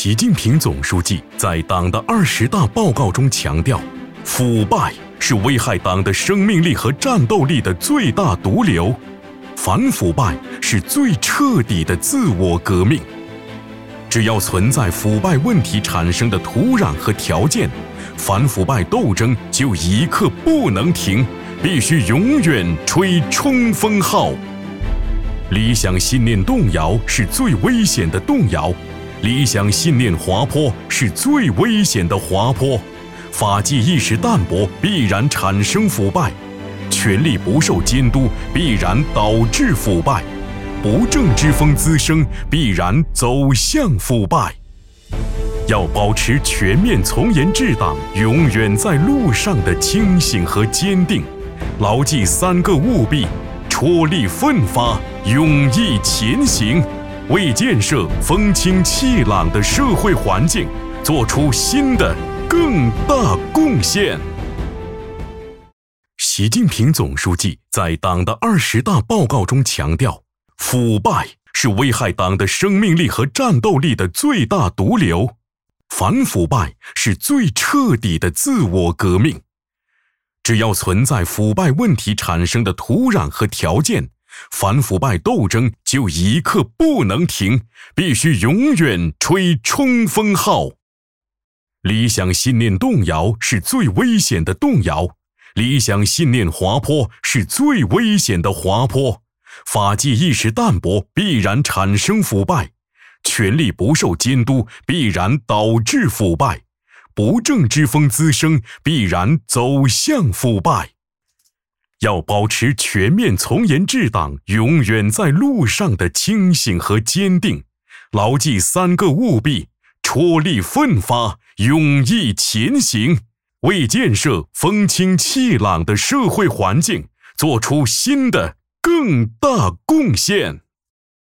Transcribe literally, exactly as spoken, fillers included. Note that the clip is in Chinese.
习近平总书记在党的二十大报告中强调，腐败是危害党的生命力和战斗力的最大毒瘤，反腐败是最彻底的自我革命。只要存在腐败问题产生的土壤和条件，反腐败斗争就一刻不能停，必须永远吹冲锋号。理想信念动摇是最危险的动摇，理想信念滑坡是最危险的滑坡，法纪意识淡薄必然产生腐败，权力不受监督必然导致腐败，不正之风滋生必然走向腐败。要保持全面从严治党永远在路上的清醒和坚定，牢记三个务必，踔厉奋发，勇毅前行，为建设风清气朗的社会环境做出新的更大贡献。习近平总书记在党的二十大报告中强调，腐败是危害党的生命力和战斗力的最大毒瘤，反腐败是最彻底的自我革命。只要存在腐败问题产生的土壤和条件，反腐败斗争就一刻不能停，必须永远吹冲锋号。理想信念动摇是最危险的动摇，理想信念滑坡是最危险的滑坡，法纪意识淡薄必然产生腐败，权力不受监督必然导致腐败，不正之风滋生必然走向腐败。要保持全面从严治党永远在路上的清醒和坚定，牢记三个务必，踔厉奋发，勇毅前行，为建设风清气朗的社会环境做出新的更大贡献。